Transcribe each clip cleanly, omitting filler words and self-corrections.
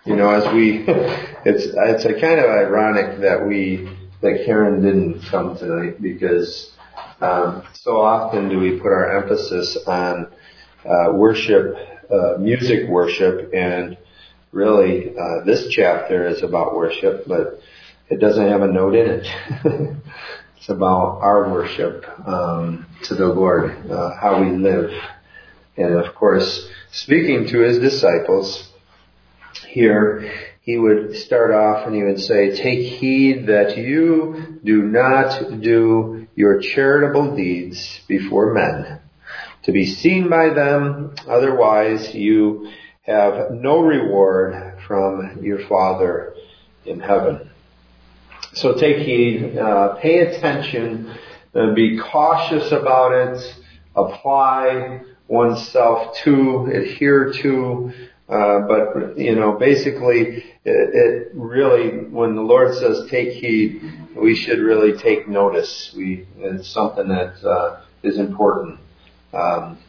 it's a kind of ironic that Karen didn't come tonight, because so often do we put our emphasis on worship, music worship, and really this chapter is about worship, but it doesn't have a note in it. It's about our worship to the Lord, how we live. And of course, speaking to his disciples, here he would start off and he would say, "Take heed that you do not do your charitable deeds before men, to be seen by them, otherwise you have no reward from your Father in heaven." So take heed, pay attention, be cautious about it, apply oneself to, adhere to, but basically it really, when the Lord says take heed, we should really take notice. It's something that is important. And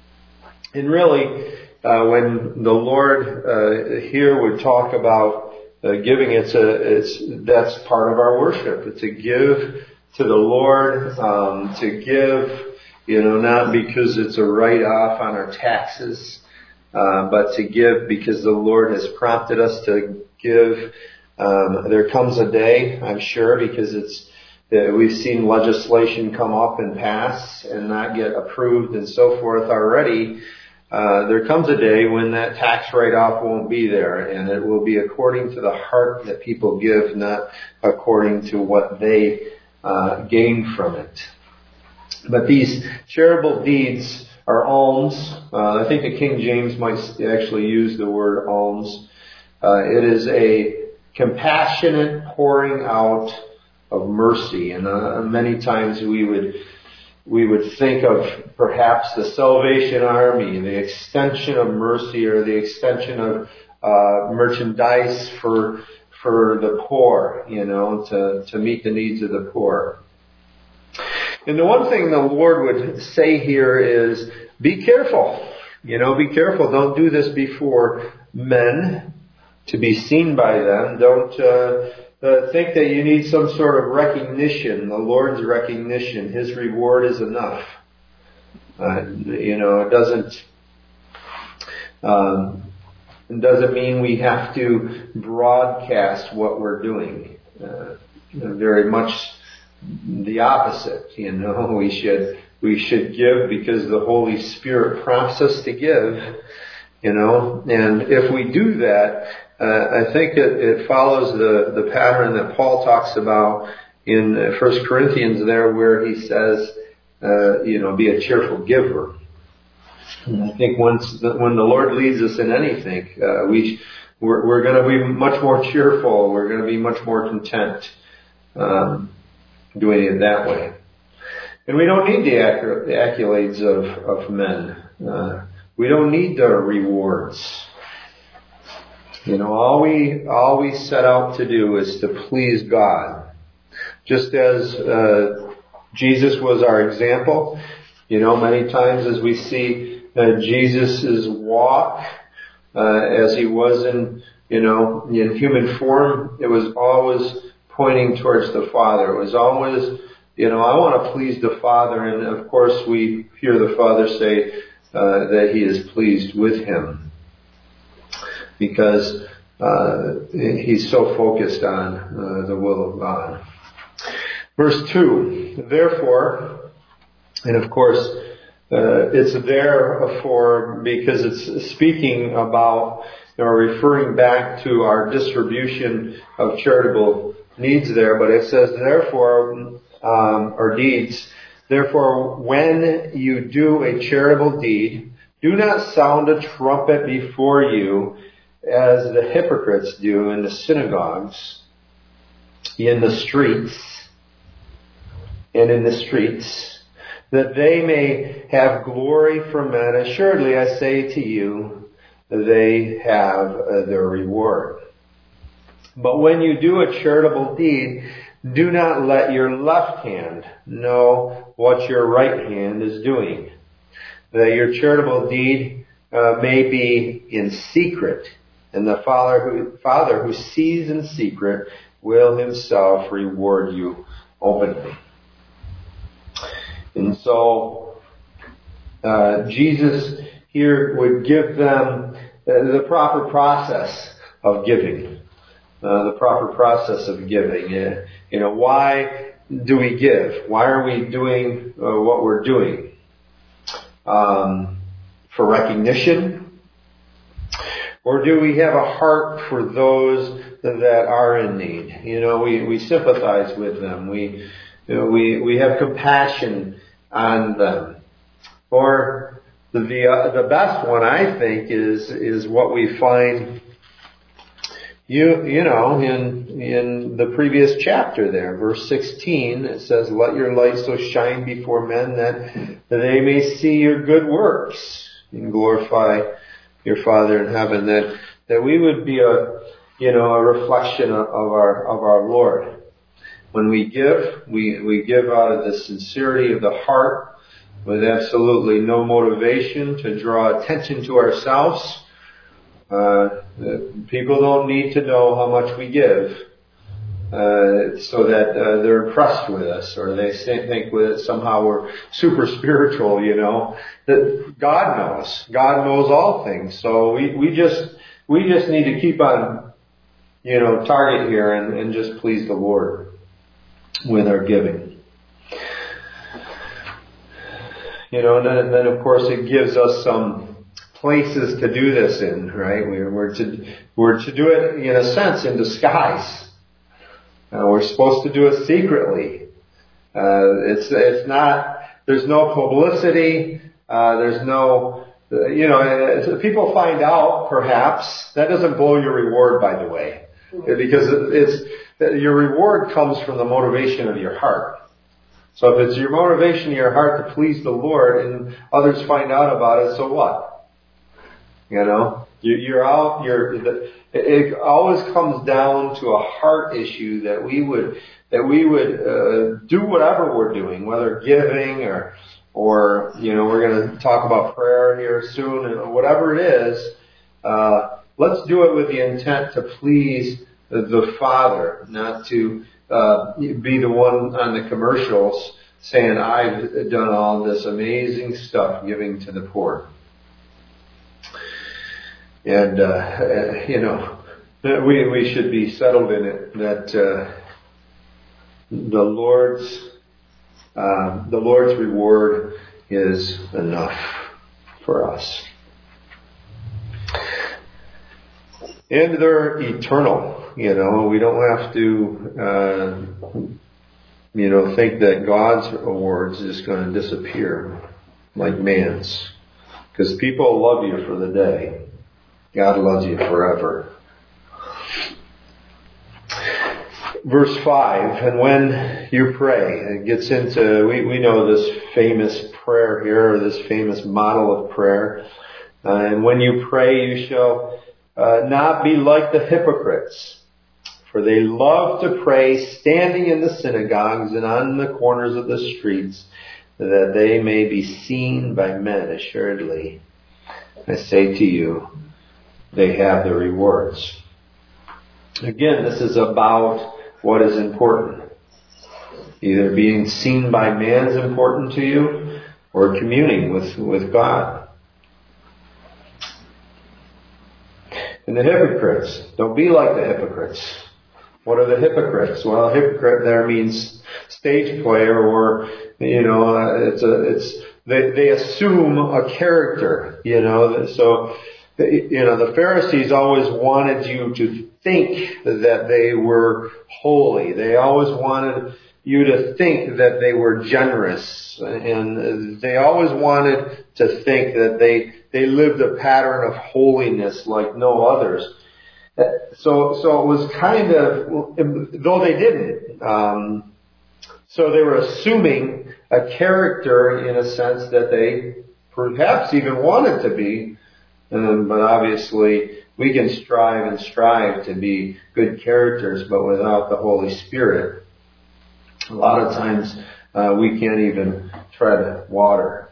really, when the Lord here would talk about giving, that's part of our worship. To give to the Lord, to give, not because it's a write-off on our taxes, but to give because the Lord has prompted us to give. There comes a day, I'm sure, because we've seen legislation come up and pass and not get approved and so forth already. There comes a day when that tax write-off won't be there, and it will be according to the heart that people give, not according to what they gain from it. But these charitable deeds are alms. I think the King James might actually use the word alms. It is a compassionate pouring out of mercy, and many times we would think of perhaps the Salvation Army, the extension of mercy, or the extension of merchandise for the poor, to meet the needs of the poor. And the one thing the Lord would say here is, be careful. Be careful. Don't do this before men to be seen by them. Don't think that you need some sort of recognition, the Lord's recognition. His reward is enough. It doesn't mean we have to broadcast what we're doing. Very much the opposite. We should give because the Holy Spirit prompts us to give. And if we do that, I think it follows the pattern that Paul talks about in 1 Corinthians there, where he says, be a cheerful giver. And I think when the Lord leads us in anything, we're going to be much more cheerful. We're going to be much more content doing it that way. And we don't need the accolades of men. We don't need the rewards. All we set out to do is to please God. Just as Jesus was our example, many times as we see Jesus' walk, as he was in human form, it was always pointing towards the Father. It was always, I want to please the Father. And of course we hear the Father say that he is pleased with him, because he's so focused on the will of God. Verse 2, therefore, and of course it's therefore because it's speaking about or referring back to our distribution of charitable needs there, but it says therefore, or deeds, therefore when you do a charitable deed, do not sound a trumpet before you as the hypocrites do in the synagogues, in the streets, that they may have glory from men. Assuredly I say to you, they have their reward. But when you do a charitable deed, do not let your left hand know what your right hand is doing, that your charitable deed may be in secret. And the Father who sees in secret will himself reward you openly. And so Jesus here would give them the proper process of giving. The proper process of giving. Why do we give? Why are we doing what we're doing? For recognition? Or do we have a heart for those that are in need? We sympathize with them. We have compassion on them. Or the best one, I think, is what we find in the previous chapter there, verse 16, it says, "Let your light so shine before men that they may see your good works and glorify your Father in heaven." That we would be a reflection of our Lord. When we give, we give out of the sincerity of the heart, with absolutely no motivation to draw attention to ourselves. People don't need to know how much we give so that they're impressed with us, or they think that somehow we're super spiritual. That God knows. God knows all things. So we just need to keep on target here and just please the Lord with our giving. And then of course it gives us some places to do this in, right? We're to do it in a sense in disguise. We're supposed to do it secretly. It's not. There's no publicity. There's no. People find out. Perhaps that doesn't blow your reward, by the way, because your reward comes from the motivation of your heart. So if it's your motivation in your heart to please the Lord, and others find out about it, so what? You're out. It always comes down to a heart issue that we would do whatever we're doing, whether giving or we're going to talk about prayer here soon, and whatever it is. Let's do it with the intent to please the Father, not to be the one on the commercials saying, "I've done all this amazing stuff giving to the poor." And, we should be settled in it that, the Lord's reward is enough for us. And they're eternal, we don't have to, think that God's rewards is going to disappear like man's. Because people love you for the day. God loves you forever. Verse 5, and when you pray, it gets into, we know this famous prayer here, or this famous model of prayer. And when you pray, you shall not be like the hypocrites, for they love to pray standing in the synagogues and on the corners of the streets, that they may be seen by men. Assuredly, I say to you, they have the rewards. Again, this is about what is important. Either being seen by man is important to you, or communing with God. And the hypocrites, don't be like the hypocrites. What are the hypocrites? Well, hypocrite there means stage player, or they assume a character. So the Pharisees always wanted you to think that they were holy. They always wanted you to think that they were generous, and they always wanted to think that they lived a pattern of holiness like no others. So it was kind of, though they didn't, so they were assuming a character in a sense that they perhaps even wanted to be, but obviously we can strive to be good characters, but without the Holy Spirit, a lot of times we can't even tread water.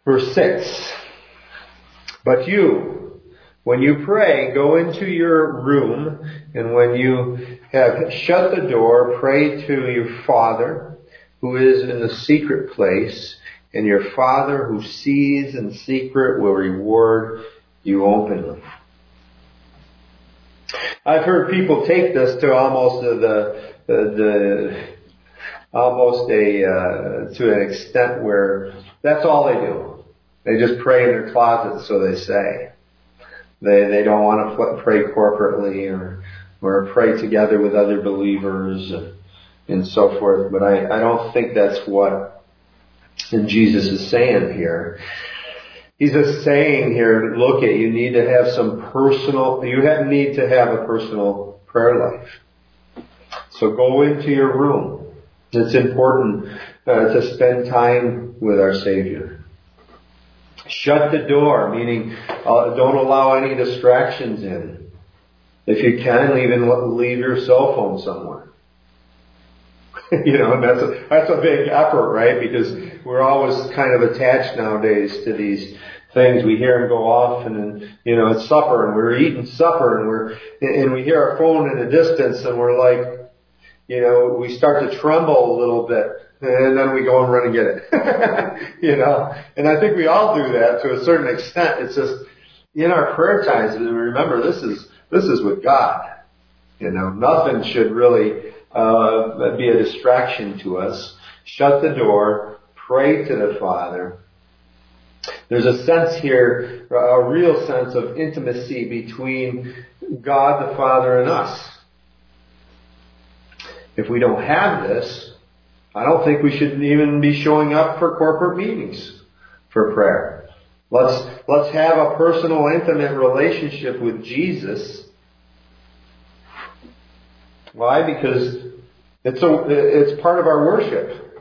Verse 6. But you, when you pray, go into your room, and when you have shut the door, pray to your Father who is in the secret place, and your Father who sees in secret will reward you openly. I've heard people take this to almost to an extent where that's all they do. They just pray in their closet, so they say. They don't want to pray corporately or pray together with other believers and so forth. But I don't think that's what Jesus is saying here. He's just saying here, look, you need to have you need to have a personal prayer life. So go into your room. It's important to spend time with our Savior. Shut the door, meaning don't allow any distractions in. If you can, even leave your cell phone somewhere. And that's a big effort, right? Because we're always kind of attached nowadays to these things. We hear them go off, and then, it's supper, and we're eating supper, and we hear our phone in the distance, and we're like, we start to tremble a little bit, and then we go and run and get it. And I think we all do that to a certain extent. It's just in our prayer times, and remember, this is with God. Nothing should really be a distraction to us. Shut the door, pray to the Father. There's a sense here, a real sense of intimacy between God the Father and us. If we don't have this, I don't think we should even be showing up for corporate meetings for prayer. Let's have a personal, intimate relationship with Jesus. Why? Because it's part of our worship.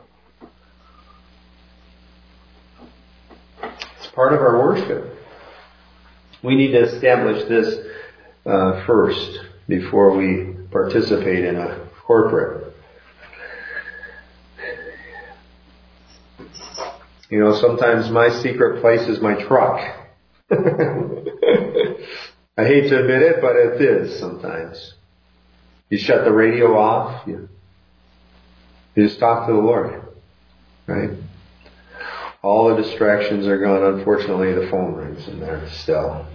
It's part of our worship. We need to establish this first before we participate in a corporate. Sometimes my secret place is my truck. I hate to admit it, but it is sometimes. You shut the radio off. You just talk to the Lord. Right? All the distractions are gone. Unfortunately, the phone rings in there still.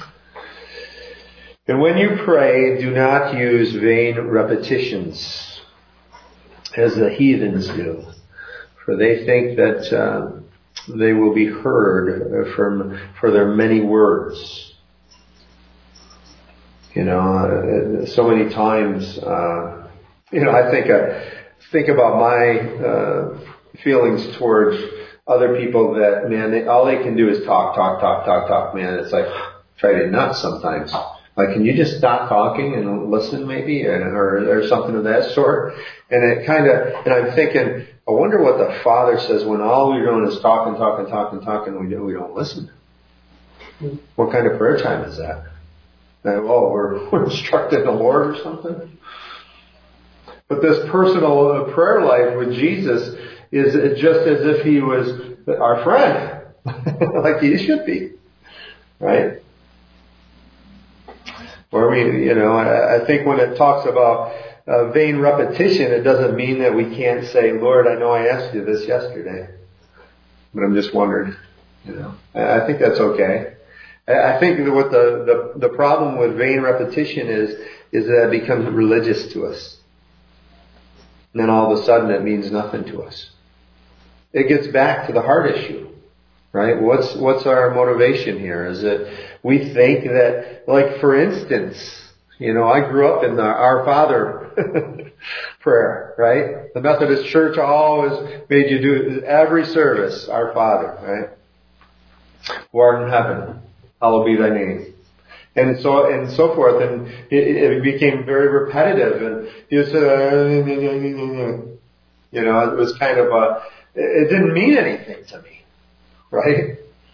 And when you pray, do not use vain repetitions, as the heathens do. For they think that they will be heard for their many words. So many times, I think about my feelings towards other people that, man, all they can do is talk, man. It's like, drive you nuts sometimes. Like, can you just stop talking and listen maybe, or something of that sort? And and I'm thinking, I wonder what the Father says when all we're doing is talking, and we don't listen. What kind of prayer time is that? We're instructed the Lord or something? But this personal prayer life with Jesus is just as if He was our friend, like He should be, right? Where I think when it talks about vain repetition, it doesn't mean that we can't say, Lord, I know I asked you this yesterday, but I'm just wondering, I think that's okay. I think that what the problem with vain repetition is that it becomes religious to us. And then all of a sudden it means nothing to us. It gets back to the heart issue. Right? What's our motivation here? Is it we think that, like, for instance, I grew up in the Our Father prayer, right? The Methodist Church always made you do every service, Our Father, right? Who art in heaven, hallowed be thy name. And so forth, and it became very repetitive, and you said, it was kind of it didn't mean anything to me. Right?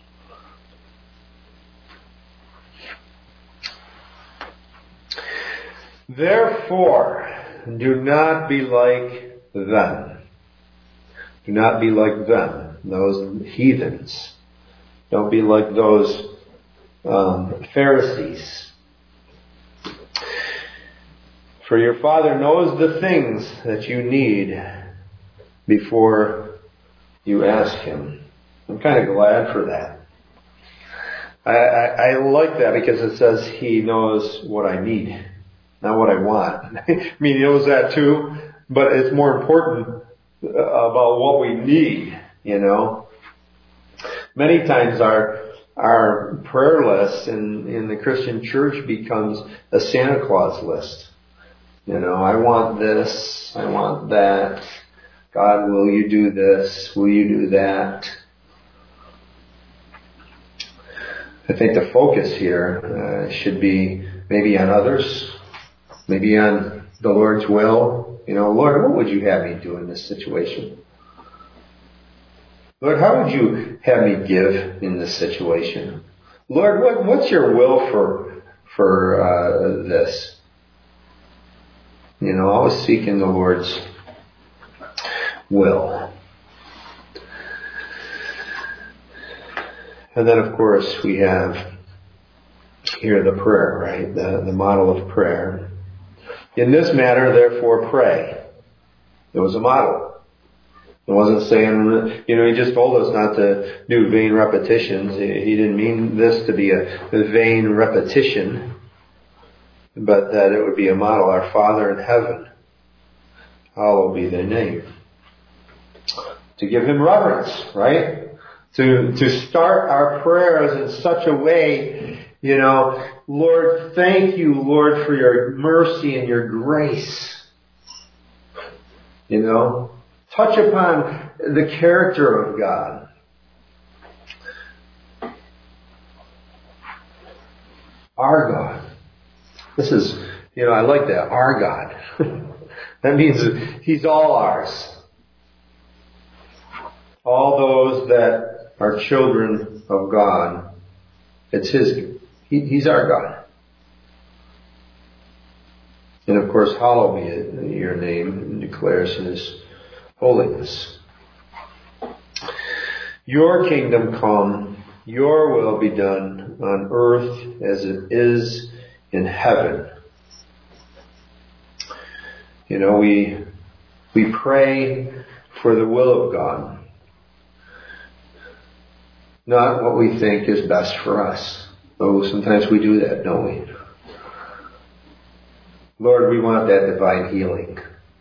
Therefore, do not be like them. Do not be like them, those heathens. Don't be like those Pharisees. For your Father knows the things that you need before you ask Him. I'm kind of glad for that. I like that because it says He knows what I need, not what I want. I mean, He knows that too, but it's more important about what we need, you know. Many times our prayer list in the Christian church becomes a Santa Claus list. You know, I want this, I want that. God, will you do this? Will you do that? I think the focus here should be maybe on others, maybe on the Lord's will. You know, Lord, what would you have me do in this situation? Lord, how would you have me give in this situation? Lord, what's your will for this? You know, always seeking the Lord's will. And then, of course, we have here the prayer, right? The model of prayer. In this matter, therefore, pray. It was a model. It wasn't saying, you know, He just told us not to do vain repetitions. He didn't mean this to be a vain repetition, but that it would be a model. Our Father in heaven, hallowed be thy name. To give Him reverence, right? To start our prayers in such a way, you know, Lord, thank you, Lord, for your mercy and your grace. You know, touch upon the character of God. Our God. This is, you know, I like that. Our God. That means He's all ours. All those that are children of God, it's His. He's our God. And of course, hallowed be your name, declares His holiness. Your kingdom come, your will be done on earth as it is in heaven. You know, we pray for the will of God. Not what we think is best for us. Though sometimes we do that, don't we? Lord, we want that divine healing.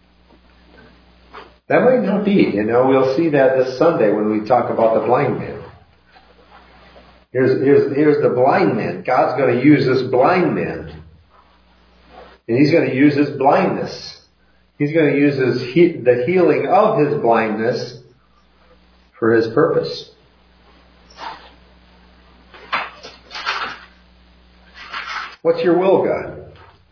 That might not be, you know, we'll see that this Sunday when we talk about the blind man. Here's the blind man. God's going to use this blind man. And He's going to use his blindness. He's going to use the healing of his blindness for His purpose. What's your will, God?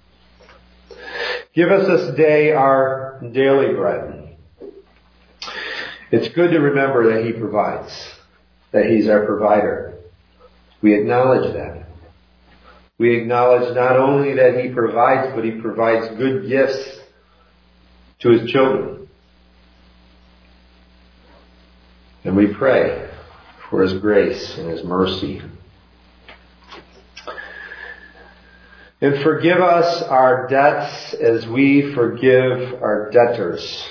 Give us this day our daily bread. It's good to remember that He provides, that He's our provider. We acknowledge that. We acknowledge not only that He provides, but He provides good gifts to His children. And we pray for His grace and His mercy. And forgive us our debts as we forgive our debtors.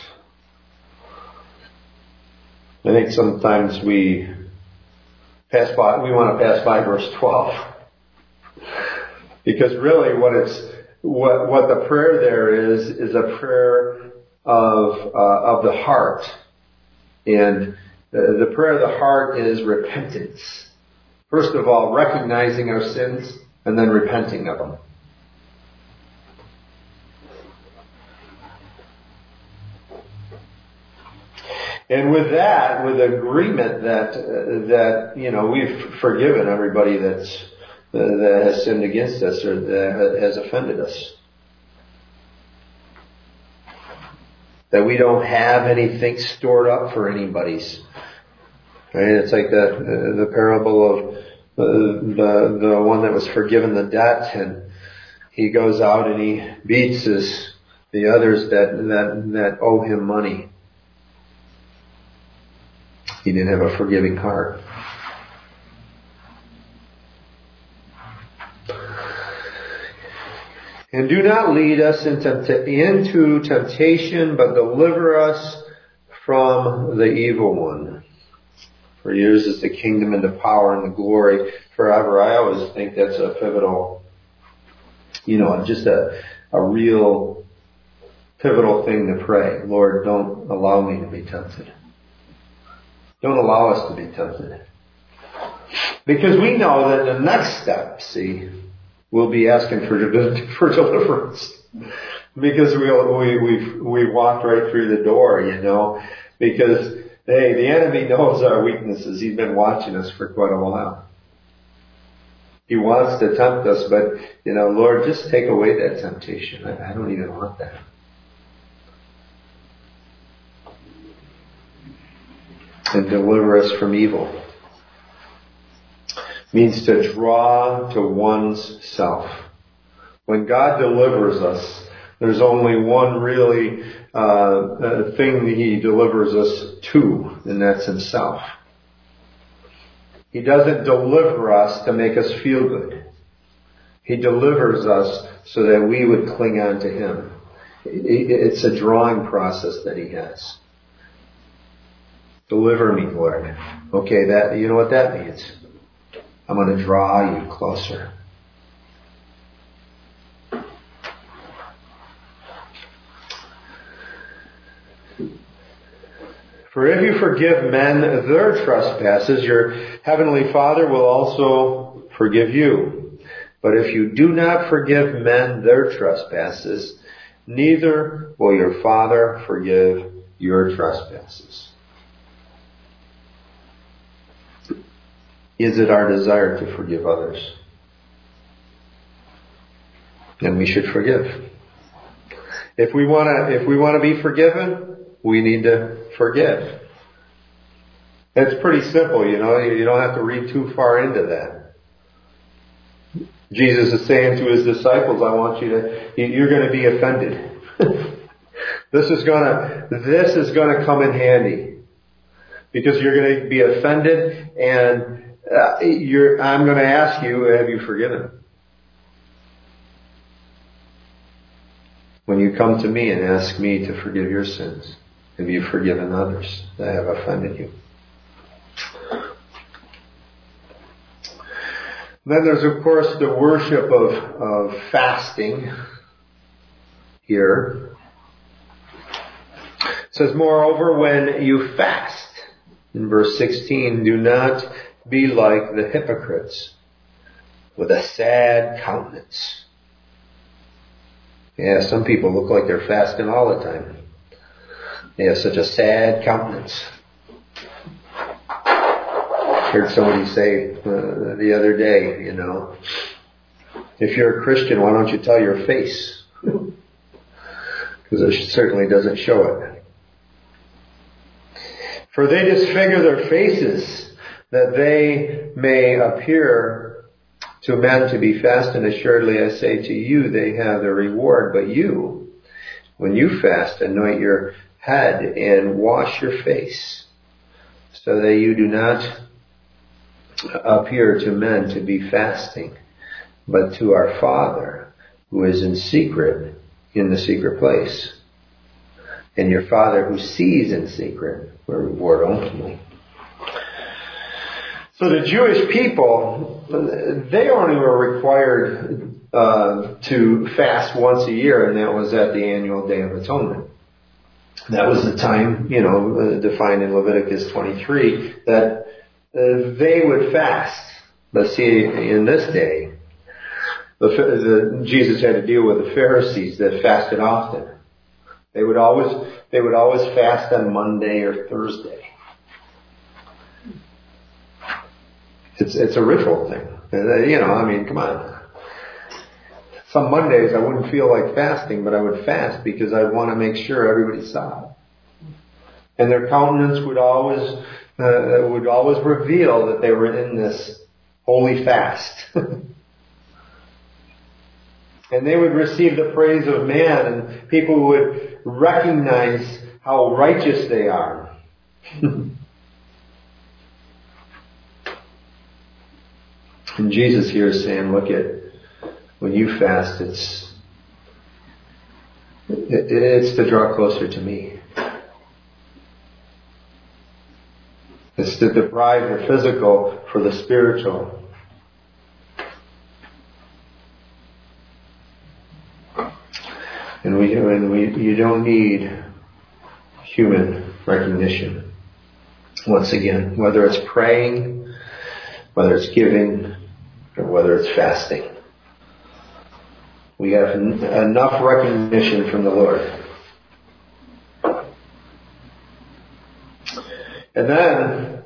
I think sometimes we want to pass by verse 12. Because really what the prayer there is a prayer of the heart. And the prayer of the heart is repentance. First of all, recognizing our sins and then repenting of them. And with that, with agreement that you know, we've forgiven everybody that has sinned against us or that has offended us. That we don't have anything stored up for anybody's. Right? It's like the parable of the one that was forgiven the debt, and he goes out and he beats the others that owe him money. He didn't have a forgiving heart. And do not lead us into temptation, but deliver us from the evil one. For yours is the kingdom and the power and the glory forever. I always think that's a pivotal, just a real pivotal thing to pray. Lord, don't allow me to be tempted. Don't allow us to be tempted. Because we know that the next step, we'll be asking for deliverance. Because we walked right through the door, because hey, the enemy knows our weaknesses. He's been watching us for quite a while. He wants to tempt us, but, Lord, just take away that temptation. I don't even want that. And deliver us from evil. Means to draw to one's self. When God delivers us, there's only one really thing that He delivers us to, and that's Himself. He doesn't deliver us to make us feel good. He delivers us so that we would cling on to Him. It's a drawing process that He has. Deliver me, Lord. Okay, you know what that means? I'm going to draw you closer. For if you forgive men their trespasses, your heavenly Father will also forgive you. But if you do not forgive men their trespasses, neither will your Father forgive your trespasses. Is it our desire to forgive others? Then we should forgive. If we want to be forgiven, we need to forgive. It's pretty simple, you don't have to read too far into that. Jesus is saying to His disciples, you're going to be offended. This is going to come in handy. Because you're going to be offended, and I'm going to ask you, have you forgiven? When you come to me and ask me to forgive your sins, have you forgiven others that have offended you? Then there's, of course, the worship of fasting here. It says, moreover, when you fast, in verse 16, do not be like the hypocrites with a sad countenance. Yeah, some people look like they're fasting all the time. They have such a sad countenance. I heard somebody say the other day, if you're a Christian, why don't you tell your face? Because it certainly doesn't show it. For they disfigure their faces, that they may appear to men to be fast, and assuredly I say to you, they have their reward. But you, when you fast, anoint your head and wash your face, so that you do not appear to men to be fasting, but to our Father who is in secret, in the secret place. And your Father who sees in secret will reward openly. So the Jewish people, they only were required to fast once a year, and that was at the annual Day of Atonement. That was the time, defined in Leviticus 23, that they would fast. But see, in this day, Jesus had to deal with the Pharisees that fasted often. They would always fast on Monday or Thursday. It's a ritual thing. Come on. Some Mondays I wouldn't feel like fasting, but I would fast because I want to make sure everybody saw it. And their countenance would always reveal that they were in this holy fast. And they would receive the praise of man, and people would recognize how righteous they are. And Jesus here is saying, when you fast, It's to draw closer to me. It's to deprive the physical for the spiritual. And you don't need human recognition. Once again, whether it's praying, whether it's giving, or whether it's fasting. We have enough recognition from the Lord. And then,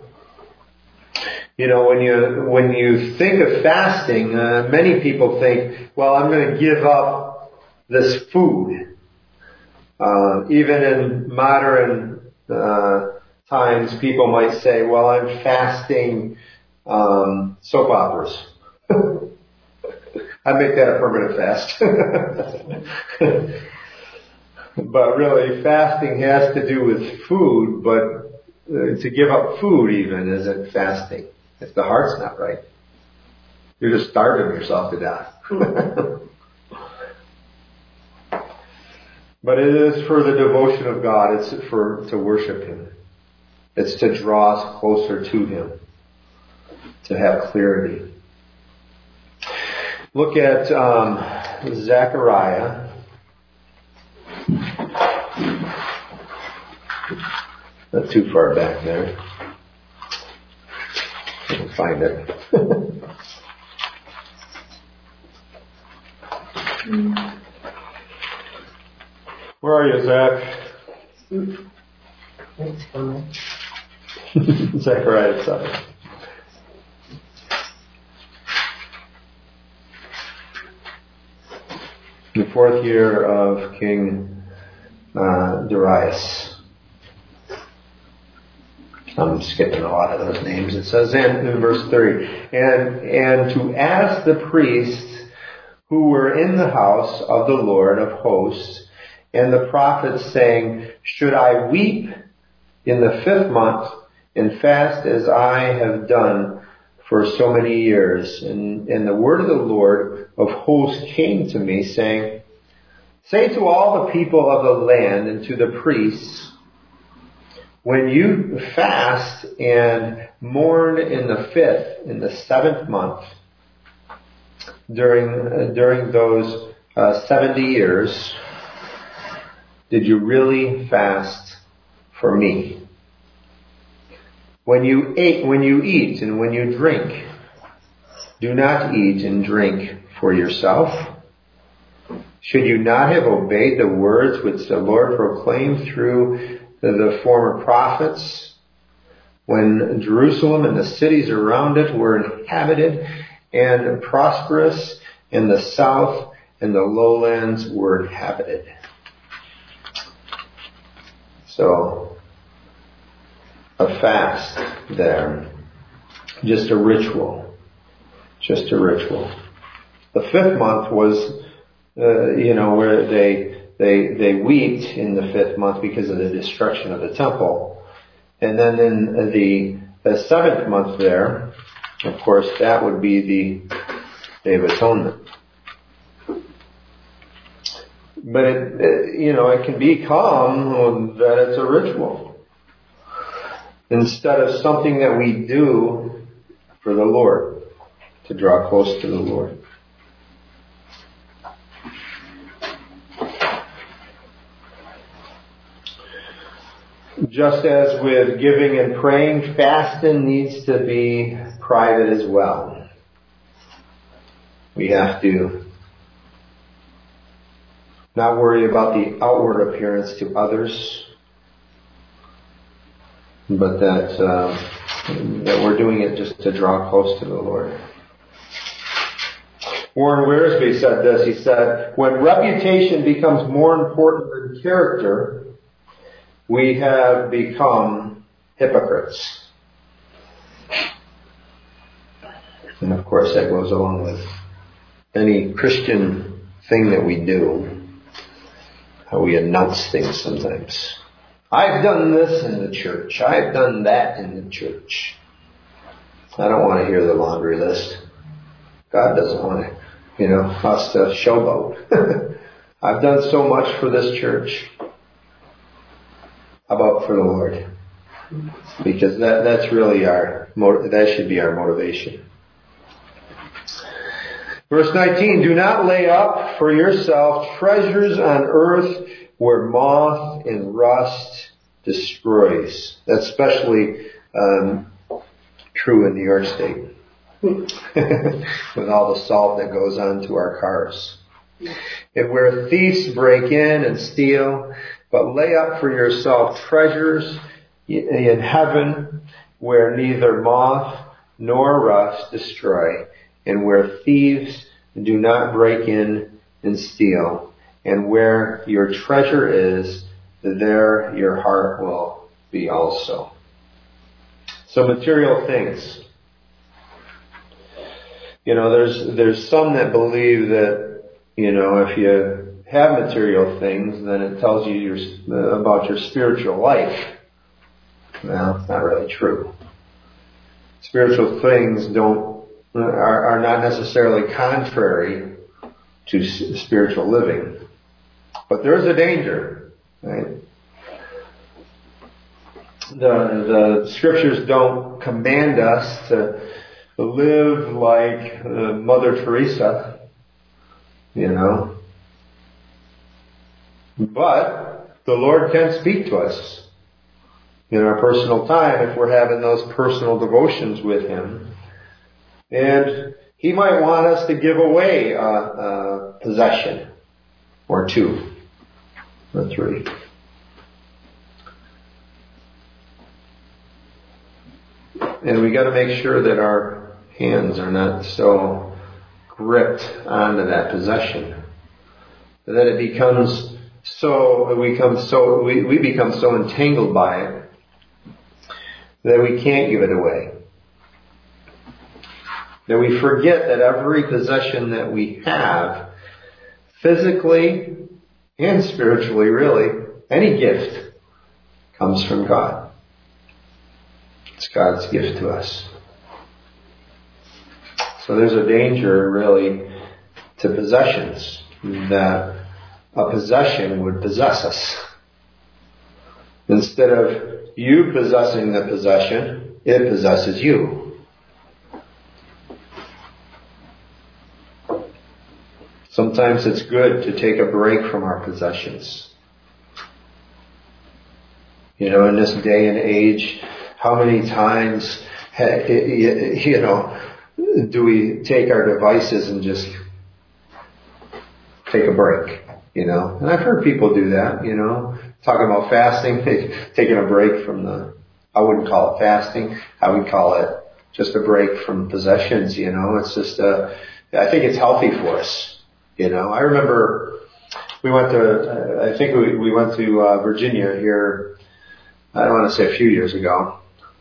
when you think of fasting, many people think, well, I'm going to give up this food. Even in modern times, people might say, well, I'm fasting soap operas. I'd make that a permanent fast. But really, fasting has to do with food, but to give up food even isn't fasting. If the heart's not right, you're just starving yourself to death. But it is for the devotion of God. It's to worship Him. It's to draw us closer to Him. To have clarity. Look at Zechariah. Not too far back there. I'll find it. Where are you, Zach? Zechariah 7. The 4th year of King Darius. I'm skipping a lot of those names. It says in verse 30, and to ask the priests who were in the house of the Lord of hosts and the prophets, saying, should I weep in the 5th month and fast as I have done for so many years? And the word of the Lord of hosts came to me, saying, say to all the people of the land and to the priests, when you fast and mourn in the 5th, in the 7th month, during those 70 years, did you really fast for me? When you eat and when you drink, do not eat and drink for yourself. Should you not have obeyed the words which the Lord proclaimed through the former prophets, when Jerusalem and the cities around it were inhabited and prosperous, and the south and the lowlands were inhabited? So, a fast there. Just a ritual. Just a ritual. The 5th month was, where they wept in the 5th month because of the destruction of the temple. And then in the 7th month there, of course, that would be the Day of Atonement. But it can become that it's a ritual instead of something that we do for the Lord, to draw close to the Lord. Just as with giving and praying, fasting needs to be private as well. We have to not worry about the outward appearance to others, but that we're doing it just to draw close to the Lord. Warren Wiersbe said this. He said, when reputation becomes more important than character, we have become hypocrites. And of course that goes along with any Christian thing that we do. How we announce things sometimes. I've done this in the church. I've done that in the church. I don't want to hear the laundry list. God doesn't want us to showboat. I've done so much for this church. How about for the Lord? Because that's really that should be our motivation. Verse 19, do not lay up for yourself treasures on earth where moth and rust destroys. That's especially true in New York State. With all the salt that goes onto our cars. And where thieves break in and steal, but lay up for yourself treasures in heaven where neither moth nor rust destroy, and where thieves do not break in and steal. And where your treasure is, there your heart will be also. So material things. There's some that believe that, if you have material things, then it tells you about your spiritual life. Well, it's not really true. Spiritual things are not necessarily contrary to spiritual living. But there is a danger, right? The scriptures don't command us to live like Mother Teresa, But the Lord can speak to us in our personal time if we're having those personal devotions with Him. And He might want us to give away a possession or two or three. And we got to make sure that our hands are not so gripped onto that possession that it becomes we become so entangled by it that we can't give it away. That we forget that every possession that we have, physically and spiritually, really, any gift comes from God. It's God's gift to us. So there's a danger, really, to possessions, that a possession would possess us. Instead of you possessing the possession, it possesses you. Sometimes it's good to take a break from our possessions. In this day and age, how many times, do we take our devices and just take a break? And I've heard people do that, talking about fasting, taking a break from I wouldn't call it fasting, I would call it just a break from possessions, it's just I think it's healthy for us, I remember we went to Virginia here, I don't want to say a few years ago,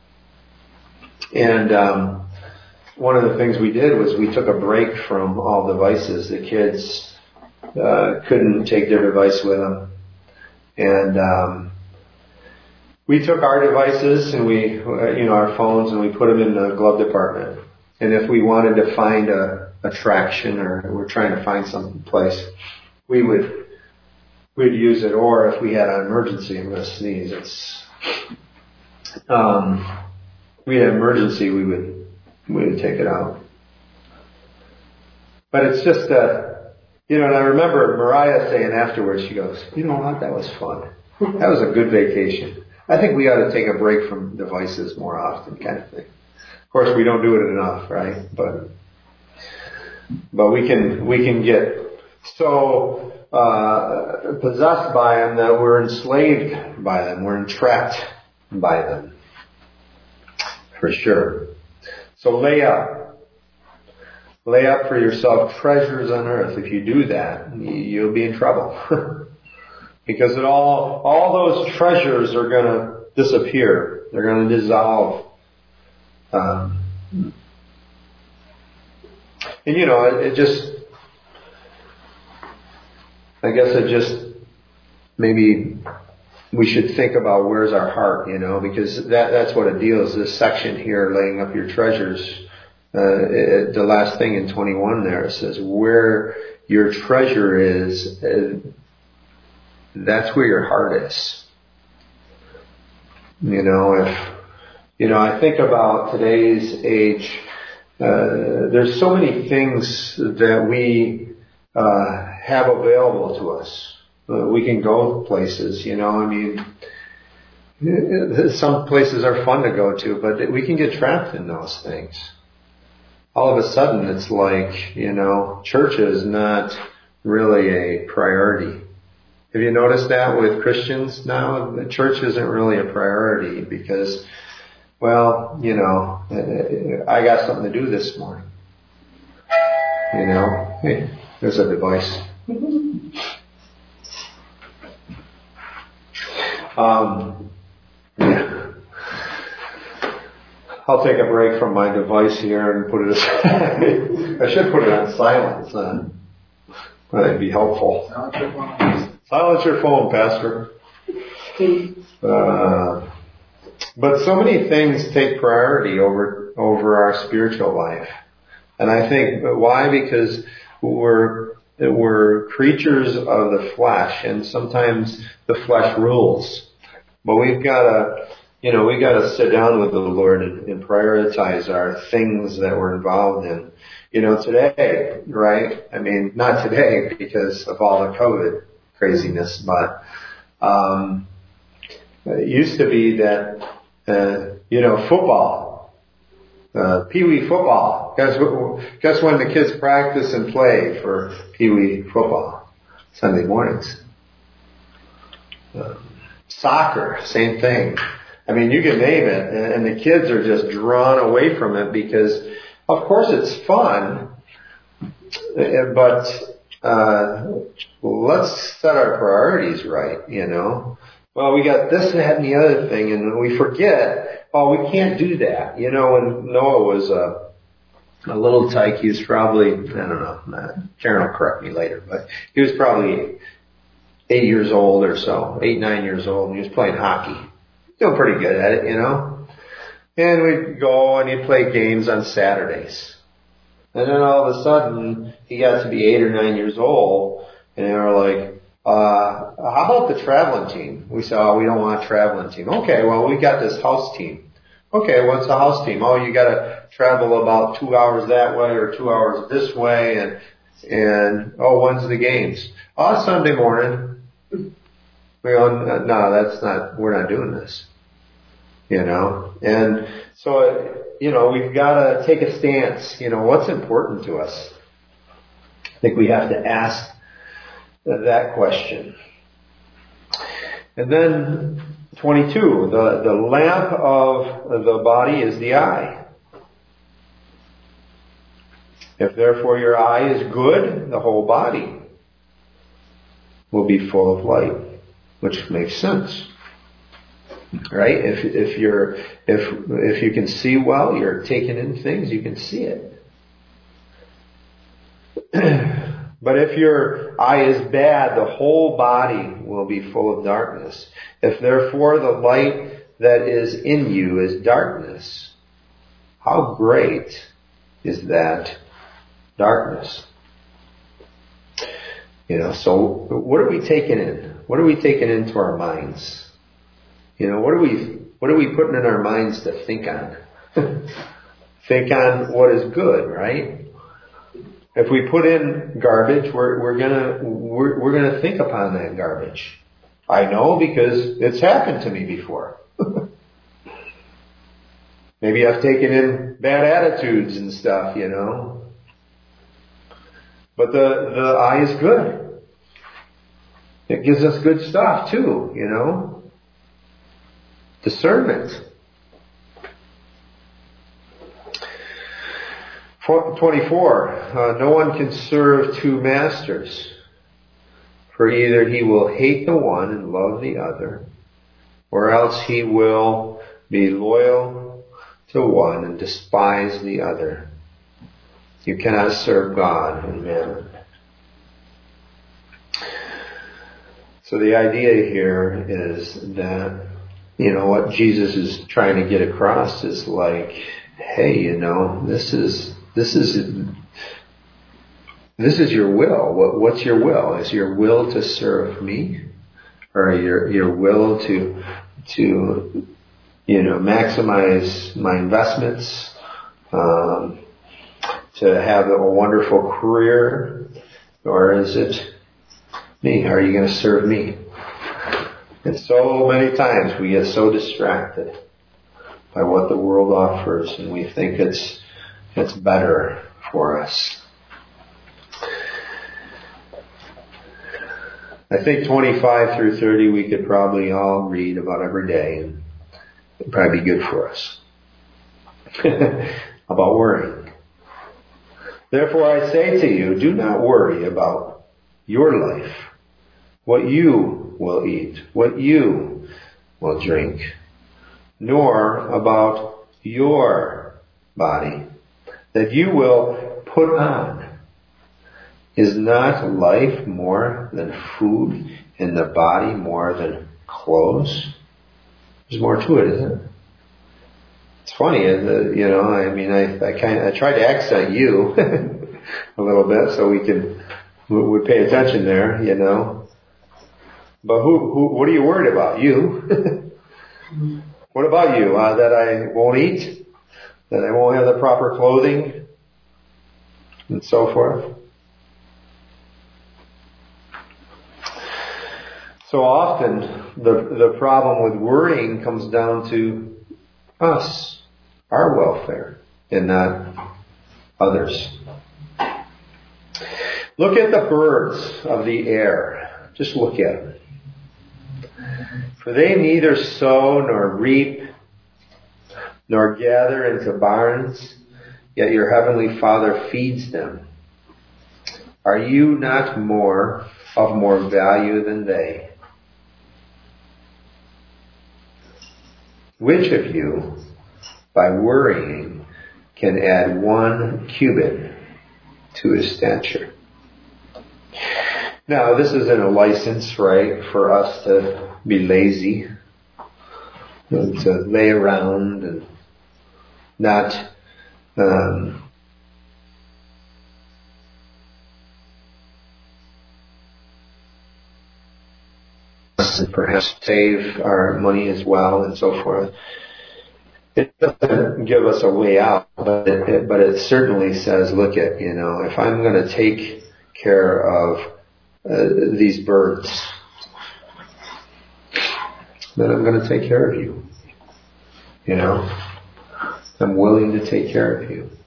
and one of the things we did was we took a break from all devices. The kids couldn't take their device with them. And we took our devices and our phones, and we put them in the glove department. And if we wanted to find a attraction or we're trying to find some place, we'd use it. Or if we had an emergency, I'm going to sneeze. We had an emergency, we would take it out. But it's just and I remember Mariah saying afterwards, she goes, "You know what? That was fun. That was a good vacation. I think we ought to take a break from devices more often," kind of thing. Of course, we don't do it enough, right? But we can get so possessed by them that we're enslaved by them. We're entrapped by them, for sure. So lay up for yourself treasures on earth. If you do that, you'll be in trouble. Because all those treasures are going to disappear. They're going to dissolve. And maybe we should think about where's our heart, because that's what it deals. This section here, laying up your treasures, the last thing in 21 there, it says, where your treasure is, that's where your heart is. I think about today's age, there's so many things that we have available to us. We can go places, some places are fun to go to, but we can get trapped in those things. All of a sudden it's like, church is not really a priority. Have you noticed that with Christians now? The church isn't really a priority because, I got something to do this morning. Hey, there's a device. I'll take a break from my device here and put it aside. I should put it on silence then. That'd be helpful. Silence your phone, Pastor. But so many things take priority over our spiritual life. And I think, why? Because we're creatures of the flesh, and sometimes the flesh rules. But we've got to sit down with the Lord and prioritize our things that we're involved in. Today, right? I mean, not today because of all the COVID craziness, but it used to be that football, Pee-wee football. Guess when the kids practice and play for Pee-wee football? Sunday mornings. Soccer, same thing. I mean, you can name it, and the kids are just drawn away from it because, of course, it's fun, but let's set our priorities right, Well, we got this, that, and the other thing, and we forget, we can't do that. When Noah was a little tyke, he was probably, I don't know, Karen will correct me later, but he was probably 8 years old or so, 8, 9 years old, and he was playing hockey. Doing pretty good at it, And we'd go and he'd play games on Saturdays. And then all of a sudden, he got to be 8 or 9 years old, and they were like, how about the traveling team? We said, we don't want a traveling team. Okay, well, we got this house team. Okay, what's a house team? You gotta travel about 2 hours that way or 2 hours this way, and when's the games? Sunday morning. We go, no, we're not doing this. And so, we've got to take a stance. What's important to us? I think we have to ask that question. And then 22, the lamp of the body is the eye. If therefore your eye is good, the whole body will be full of light. Which makes sense, right? If you can see well, you're taking in things, you can see it. But if your eye is bad, the whole body will be full of darkness. If therefore the light that is in you is darkness, how great is that darkness? So what are we taking in? What are we taking into our minds? What are we putting in our minds to think on? Think on what is good, right? If we put in garbage, we're gonna think upon that garbage. I know because it's happened to me before. Maybe I've taken in bad attitudes and stuff, But the eye is good. It gives us good stuff too, Discernment. 24. No one can serve two masters, for either he will hate the one and love the other, or else he will be loyal to one and despise the other. You cannot serve God and mammon. So the idea here is that, what Jesus is trying to get across is like, hey, this is This is your will. What's your will? Is your will to serve me? Or your will to maximize my investments, to have a wonderful career? Or is it me? Are you going to serve me? And so many times we get so distracted by what the world offers, and we think it's better for us. I think 25 through 30 we could probably all read about every day, and it'd probably be good for us. About worrying. Therefore I say to you, do not worry about your life, what you will eat, what you will drink, nor about your body, that you will put on. Is not life more than food, and the body more than clothes? There's more to it, isn't it? It's funny, I tried to accent you a little bit so we pay attention there, But what are you worried about? You? What about you? That I won't eat? That I won't have the proper clothing? And so forth? So often, the problem with worrying comes down to us, our welfare, and not others. Look at the birds of the air. Just look at them. For they neither sow nor reap nor gather into barns, yet your heavenly Father feeds them. Are you not of more value than they? Which of you, by worrying, can add 1 cubit to his stature? Now, this isn't a license, right, for us to be lazy, to lay around and not perhaps save our money as well and so forth. It doesn't give us a way out, but it certainly says, look at, if I'm going to take care of these birds, then I'm going to take care of you. I'm willing to take care of you.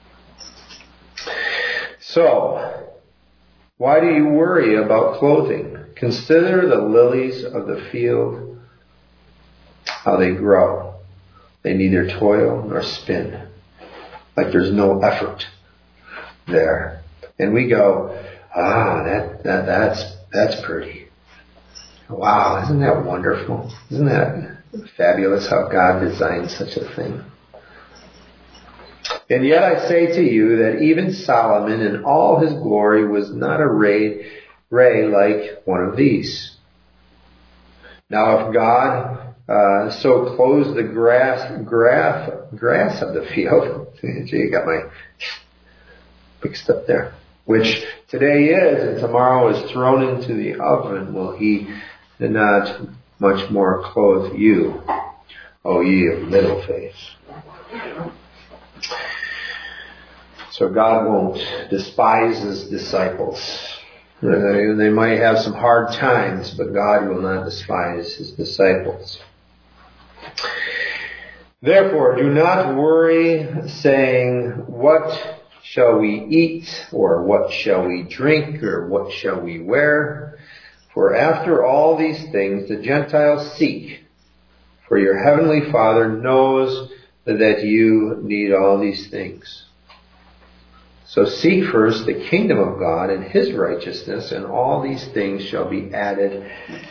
So, why do you worry about clothing? Consider the lilies of the field, how they grow. They neither toil nor spin. Like there's no effort there. And we go, that's pretty. Wow, isn't that wonderful? Isn't that fabulous how God designed such a thing? And yet I say to you that even Solomon in all his glory was not arrayed like one of these. Now if God so clothes the grass of the field, gee, you got my mixed up there, which today is and tomorrow is thrown into the oven, will he not much more clothe you, O ye of little faith? So God won't despise his disciples. They might have some hard times, but God will not despise his disciples. Therefore, do not worry, saying, what shall we eat, or what shall we drink, or what shall we wear? For after all these things the Gentiles seek. For your heavenly Father knows that you need all these things. So seek first the kingdom of God and his righteousness, and all these things shall be added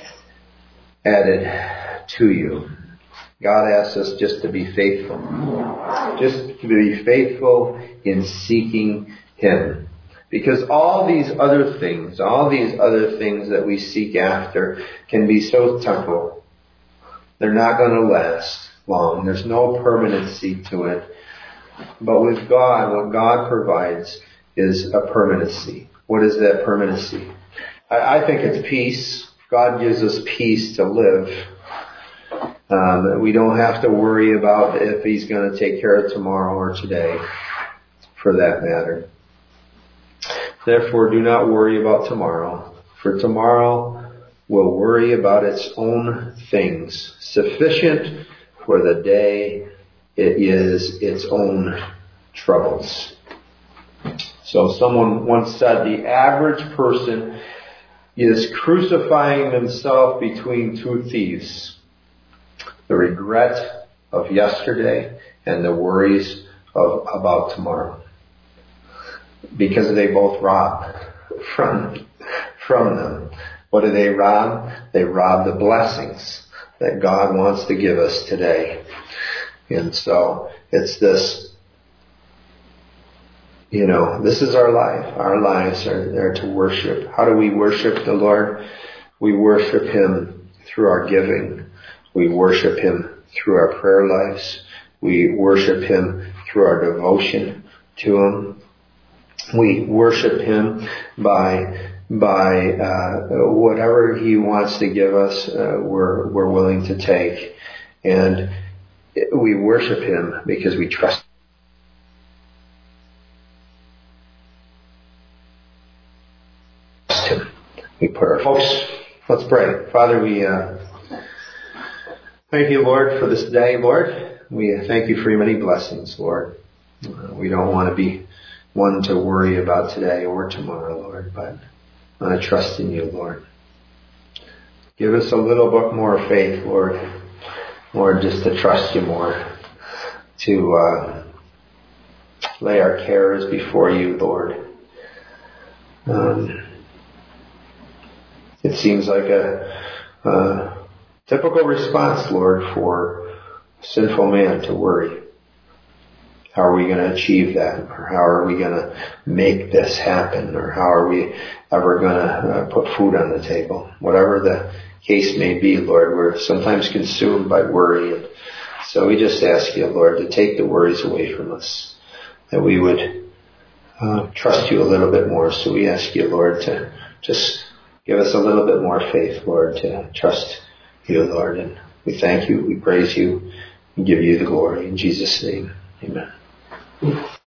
to you. God asks us just to be faithful. Just to be faithful in seeking him. Because all these other things that we seek after can be so temporal. They're not going to last long. There's no permanency to it. But with God, what God provides is a permanency. What is that permanency? I think it's peace. God gives us peace to live. We don't have to worry about if He's going to take care of tomorrow or today, for that matter. Therefore, do not worry about tomorrow, for tomorrow will worry about its own things. Sufficient for the day it is its own troubles. So someone once said, the average person is crucifying themselves between two thieves. The regret of yesterday and the worries about tomorrow. Because they both rob from them. What do they rob? They rob the blessings that God wants to give us today. And so it's this, this is our life. Our lives are there to worship. How do we worship the Lord? We worship Him through our giving. We worship Him through our prayer lives. We worship Him through our devotion to Him. We worship Him by whatever He wants to give us, we're willing to take. And we worship Him because we trust Him. We put our folks. Let's pray. Father, we thank you, Lord, for this day, Lord. We thank you for your many blessings, Lord. We don't want to be one to worry about today or tomorrow, Lord, but I want to trust in you, Lord. Give us a little bit more faith, Lord. Lord, just to trust you more. To lay our cares before you, Lord. It seems like a typical response, Lord, for a sinful man to worry. How are we going to achieve that? Or how are we going to make this happen? Or how are we ever going to put food on the table? Whatever the case may be, Lord, we're sometimes consumed by worry. And so we just ask you, Lord, to take the worries away from us. That we would trust you a little bit more. So we ask you, Lord, to just give us a little bit more faith, Lord, to trust you, Lord. And we thank you, we praise you, and give you the glory. In Jesus' name, amen.